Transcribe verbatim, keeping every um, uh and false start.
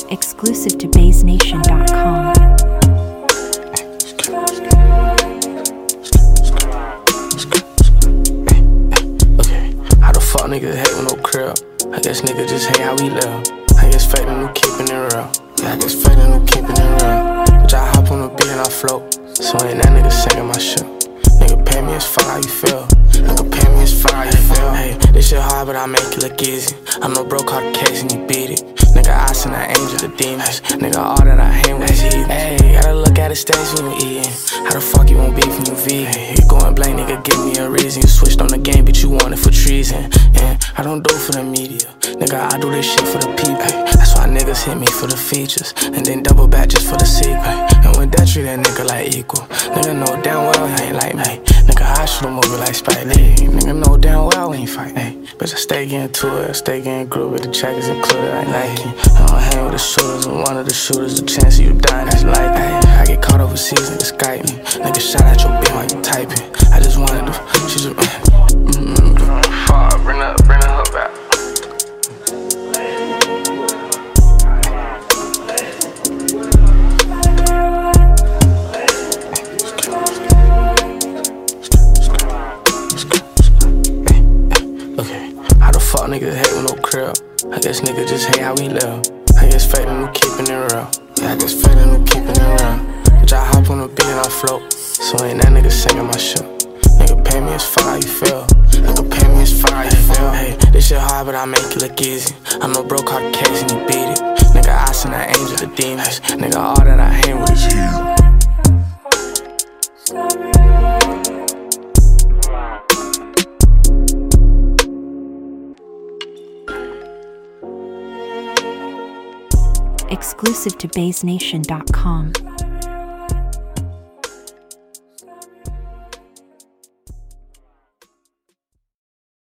Exclusive to Baze Nation dot com. Okay, how the fuck niggas hate with no crib? I guess niggas just hate how we live. I guess fake and new keeping it real. Yeah, I guess fake and new keeping it real. Bitch, I hop on the beat and I float. So ain't that nigga singing my shit. Nigga pay me as fuck how you feel. Nigga pay me as fuck how you feel. Hey, this shit hard but I make it look easy. I'm no broke hard case and you beat it. Nigga, I send an angel to demons. Nigga, all that I hang with is heathen. Hey, gotta look at the stage when you eating. How the fuck you won't beef when you vegan? You going blank, nigga, give me a reason. You switched on the game, but you want it for treason. And I don't do it for the media. Nigga, I do this shit for the people. That's why niggas hit me for the features. And then double back just for the sequel. And with that, treat that nigga like equal. Nigga know damn well he ain't like me. Nigga, I shoot a movie like Spike Lee. Nigga know damn well we ain't fight. Hey, bitch, I stay getting to it. I stay getting groovy with the checkers included like Nike. I don't hang with the shooters, and one of the shooters, the chance of you dying is like that. I get caught overseas, nigga Skype me. Nigga shot at your bitch while you typing. I just wanted to, she just, mm-hmm. Fuck, bring the, bring the hook back. Okay, how the fuck niggas hate with no crib? I guess niggas just hate how we live. I guess fake and new keeping it real. Yeah, I guess fake and new keeping it real. Bitch, I hop on the beat and I float. So ain't that nigga singing my shit. Nigga pay me as fuck how you feel. Nigga pay me as fuck how you feel. Hey, this shit hard but I make it look easy. I'm no broke hard case and you beat it. Nigga, I send an angel to demons. Nigga, all that I hang with is heathen. Exclusive to Baze Nation dot com.